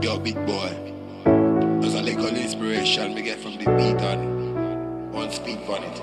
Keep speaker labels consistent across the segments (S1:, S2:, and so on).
S1: Yo, big boy. There's a little inspiration me get from the beat and one speak on it.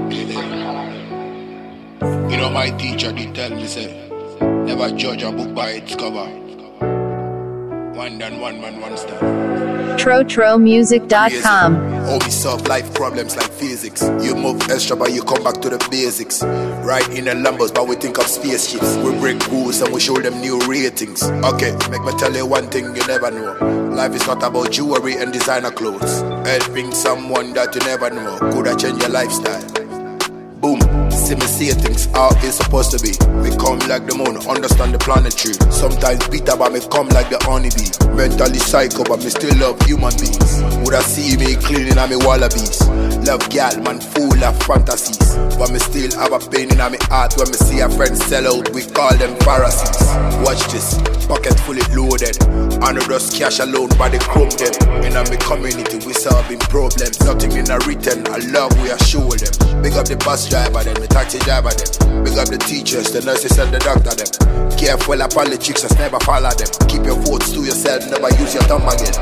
S1: You know my teacher did tell me say, never judge a book by its cover. One done, one man, one star.
S2: TroTroMusic.com.
S3: How we solve life problems like physics. You move extra but you come back to the basics. Right in the Lambos but we think of spaceships. We break rules and we show them new ratings. Okay, make me tell you one thing you never know. Life is not about jewelry and designer clothes. Helping someone that you never know could have changed your lifestyle. Boom, see me see things how it's supposed to be. We come like the moon, understand the planetary. Sometimes bitter but me come like the honeybee. Mentally psycho but me still love human beings. Would I see me cleaning on me wallabies. Love gal man full of fantasies. But me still have a pain in my heart when me see a friend sell out. We call them Pharisees. Watch this, pocket fully loaded. I know just cash alone by the chrome them. In my community we solving problems. Nothing in a written, I love we assure them. Big up the bus driver them, the taxi driver them. Big up the teachers, the nurses and the doctor them. Careful of politics, just never follow them. Keep your votes to yourself, never use your thumb again.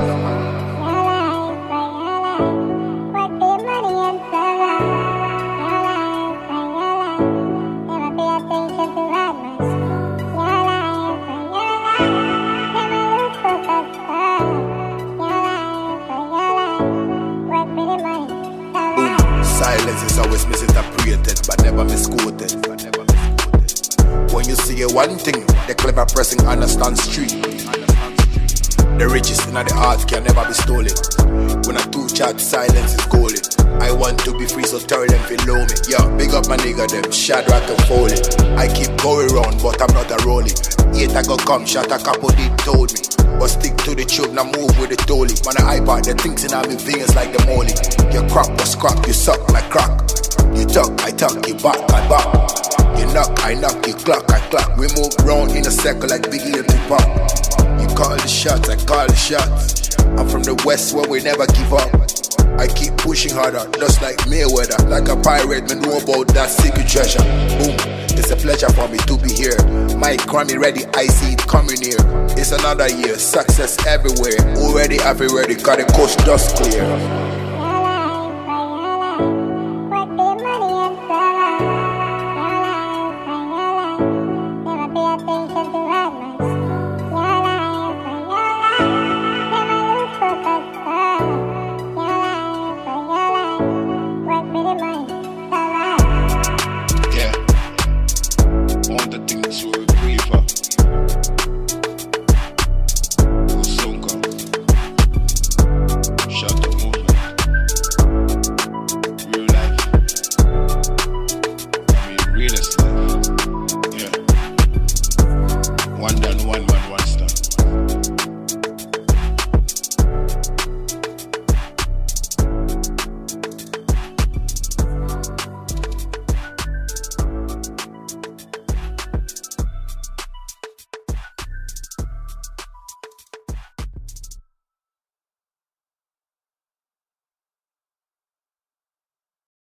S3: Silence is always misinterpreted, but never misquoted. When you see one thing, the clever person understand street. The richest in the art can never be stolen. When I do chat, silence is golden. I want to be free, so tell them below me. Yo, big up my nigga, them Shadrach and Foley. I keep going round, but I'm not a rolling. Yet I go come, shot a couple did told me. But stick to the tune, now move with the dolly. Man, I iPad, the things in my veins like the molly. Your crop was crap, you suck like crack. You talk, I talk, you back, I back. You knock, I knock, you clock, I clock. We move round in a circle like Biggie and Tupac. You call the shots, I call the shots. I'm from the west where we never give up. I keep pushing harder, just like Mayweather. Like a pirate, me know about that secret treasure. Boom, it's a pleasure for me to be here. My Grammy ready, I see it coming here. It's another year, success everywhere. Already, I've ready, got the coast dust clear.